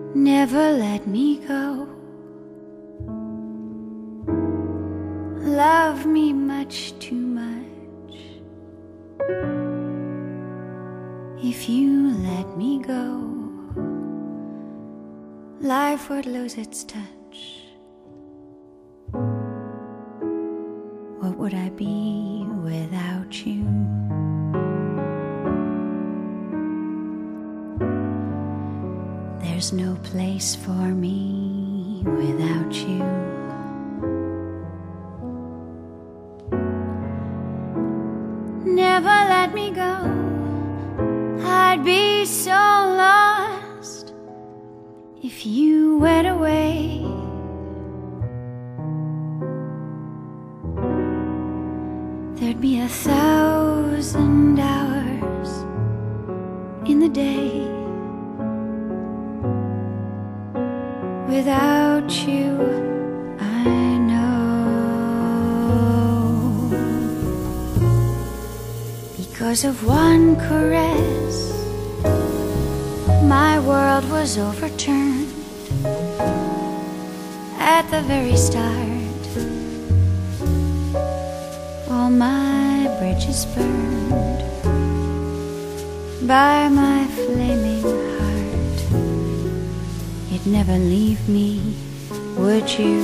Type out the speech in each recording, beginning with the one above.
Never let me go. Love me much too much. If you let me go, life would lose its touch. What would I be without you? There's no place for me without you. Never let me go. I'd be so lost if you went away. There'd be 1,000 hours in the day without you, I know. Because of one caress, my world was overturned. At the very start, all my bridges burned by my flaming heart. You'd never leave me, would you?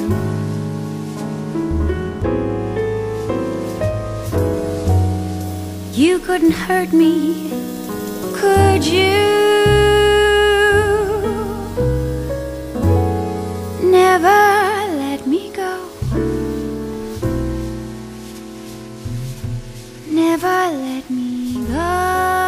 You couldn't hurt me, could you? Never let me go. Never let me go.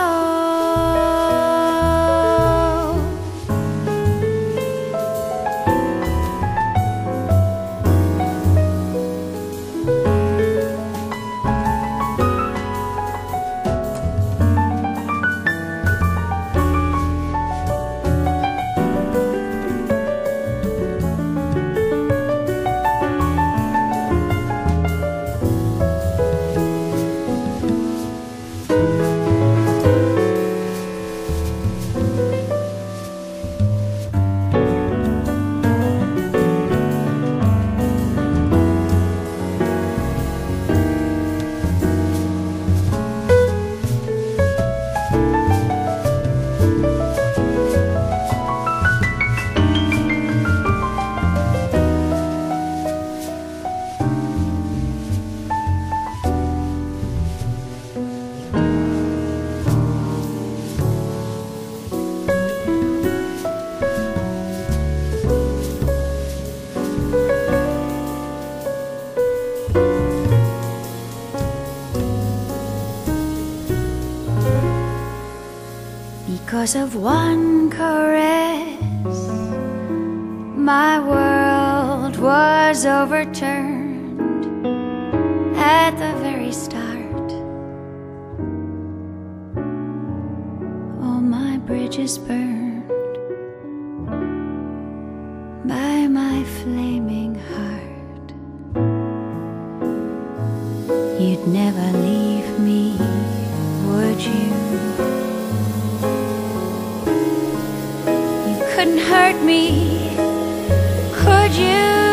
Because of one caress, my world was overturned at the very start. All my bridges burned by my flaming heart. You'd never leave me, would you? Couldn't hurt me, could you?